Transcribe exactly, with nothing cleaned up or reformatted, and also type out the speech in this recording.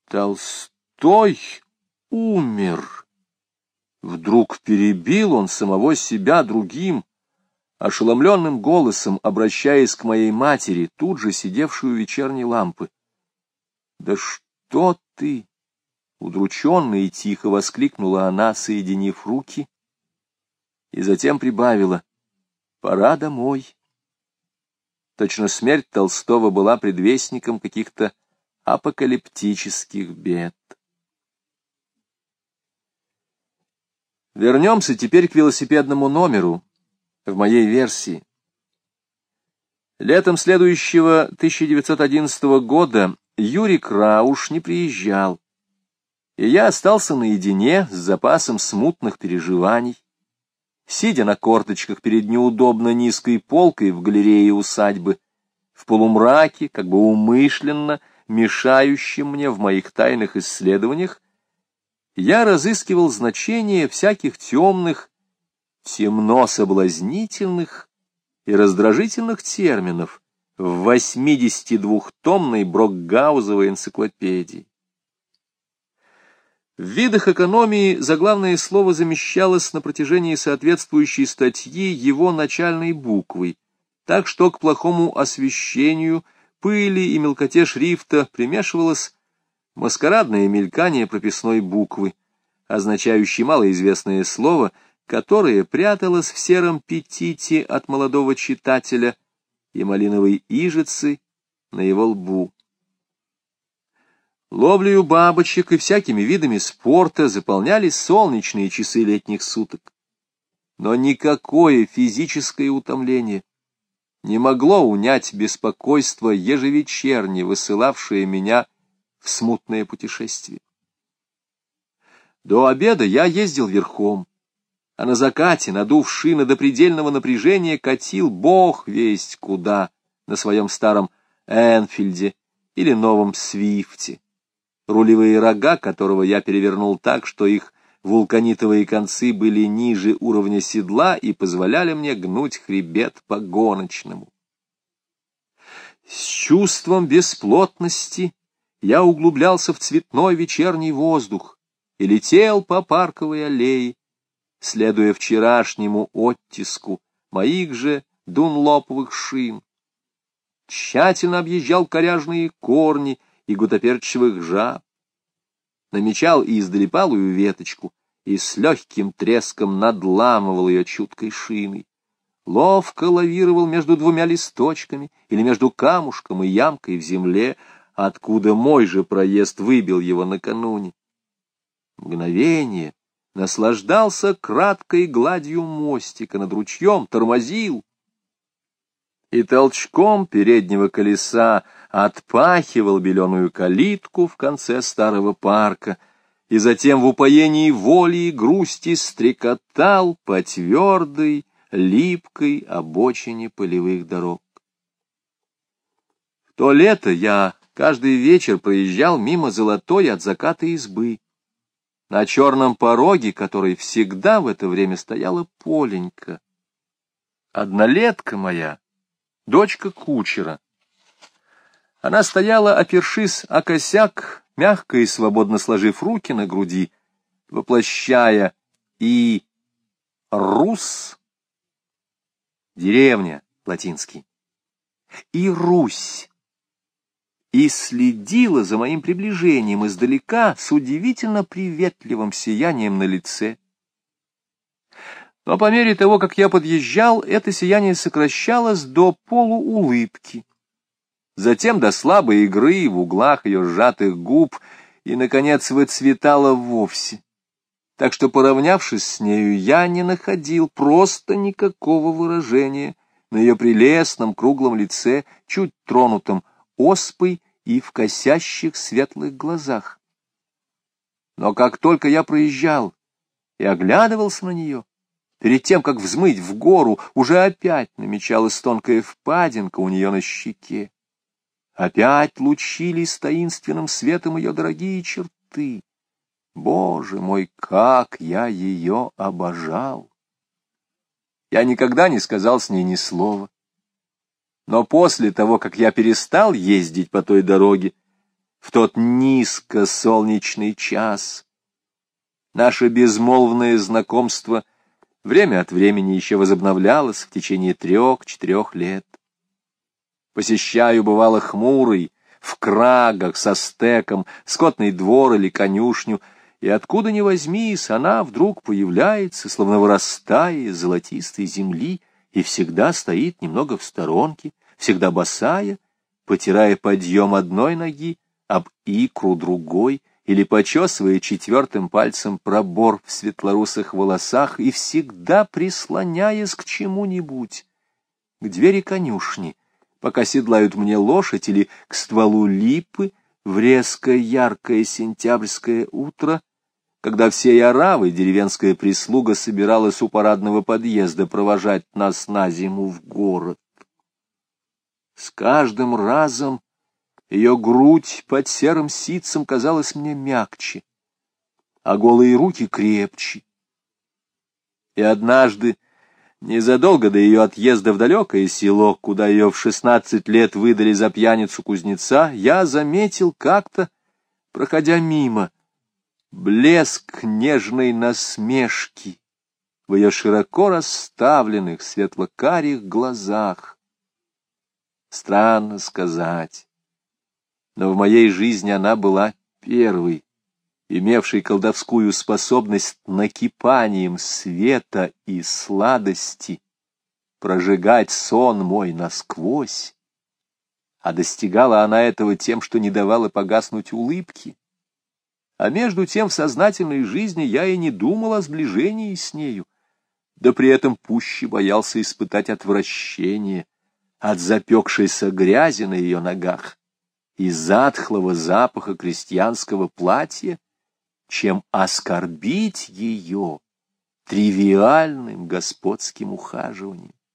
Толстой умер. Вдруг перебил он самого себя другим, ошеломленным голосом, обращаясь к моей матери, тут же сидевшей у вечерней лампы. — Да что ты! — удрученно и тихо воскликнула она, соединив руки, и затем прибавила: — Пора домой. Точно смерть Толстого была предвестником каких-то апокалиптических бед. Вернемся теперь к велосипедному номеру в моей версии. Летом следующего тысяча девятьсот одиннадцатого года Юрий Крауш не приезжал, и я остался наедине с запасом смутных переживаний, сидя на корточках перед неудобно низкой полкой в галерее усадьбы, в полумраке, как бы умышленно мешающим мне в моих тайных исследованиях, я разыскивал значение всяких темных, темно-соблазнительных и раздражительных терминов в восьмидесятидвухтомной Брокгаузовой энциклопедии. В видах экономии заглавное слово замещалось на протяжении соответствующей статьи его начальной буквой, так что к плохому освещению, пыли и мелкоте шрифта примешивалось маскарадное мелькание прописной буквы, означающей малоизвестное слово, которое пряталось в сером петите от молодого читателя и малиновой ижицы на его лбу. Ловлею бабочек и всякими видами спорта заполнялись солнечные часы летних суток. Но никакое физическое утомление не могло унять беспокойство ежевечерне высылавшее меня в смутное путешествие. До обеда я ездил верхом, а на закате, надув шины до предельного напряжения, катил бог весть куда на своем старом Энфилде или новом Свифте, рулевые рога которого я перевернул так, что их вулканитовые концы были ниже уровня седла и позволяли мне гнуть хребет по гоночному. С чувством бесплотности я углублялся в цветной вечерний воздух и летел по парковой аллее, следуя вчерашнему оттиску моих же дунлоповых шин. Тщательно объезжал коряжные корни и гутоперчивых жаб, намечал издали палую веточку и с легким треском надламывал ее чуткой шиной, ловко лавировал между двумя листочками или между камушком и ямкой в земле, откуда мой же проезд выбил его накануне. Мгновение наслаждался краткой гладью мостика над ручьем, тормозил, и толчком переднего колеса отпахивал беленую калитку в конце старого парка, и затем в упоении воли и грусти стрекотал по твердой, липкой обочине полевых дорог. В то лето я каждый вечер проезжал мимо золотой от заката избы, на черном пороге которой всегда в это время стояла Поленька, однолетка моя, дочка кучера. Она стояла, опершись о косяк, мягко и свободно сложив руки на груди, воплощая и «рус» — деревня, латинский, и «русь», и следила за моим приближением издалека с удивительно приветливым сиянием на лице. Но по мере того, как я подъезжал, это сияние сокращалось до полуулыбки, затем до слабой игры в углах ее сжатых губ и, наконец, выцветало вовсе. Так что, поравнявшись с нею, я не находил просто никакого выражения на ее прелестном круглом лице, чуть тронутом оспой и в косящих светлых глазах. Но как только я проезжал и оглядывался на нее, перед тем, как взмыть в гору, уже опять намечалась тонкая впадинка у нее на щеке. Опять лучились таинственным светом ее дорогие черты. Боже мой, как я ее обожал! Я никогда не сказал с ней ни слова. Но после того, как я перестал ездить по той дороге, в тот низко-солнечный час. Наше безмолвное знакомство время от времени еще возобновлялось в течение трех-четырех лет. Посещаю, бывало, хмурый, в крагах, со стеком, скотный двор или конюшню, и откуда ни возьмись, она вдруг появляется, словно вырастая из золотистой земли, и всегда стоит немного в сторонке, всегда босая, потирая подъем одной ноги об икру другой, или почесывая четвертым пальцем пробор в светлорусых волосах, и всегда прислоняясь к чему-нибудь, к двери конюшни, пока седлают мне лошадь, или к стволу липы в резкое яркое сентябрьское утро, когда всей оравой деревенская прислуга собиралась у парадного подъезда провожать нас на зиму в город. С каждым разом ее грудь под серым ситцем казалась мне мягче, а голые руки крепче. И однажды, незадолго до ее отъезда в далекое село, куда ее в шестнадцать лет выдали за пьяницу кузнеца, я заметил как-то, проходя мимо, блеск нежной насмешки в ее широко расставленных светло-карих глазах. Странно сказать, но в моей жизни она была первой, имевшей колдовскую способность накипанием света и сладости прожигать сон мой насквозь, а достигала она этого тем, что не давала погаснуть улыбки. А между тем в сознательной жизни я и не думал о сближении с нею, да при этом пуще боялся испытать отвращение от запекшейся грязи на ее ногах и затхлого запаха крестьянского платья, чем оскорбить ее тривиальным господским ухаживанием.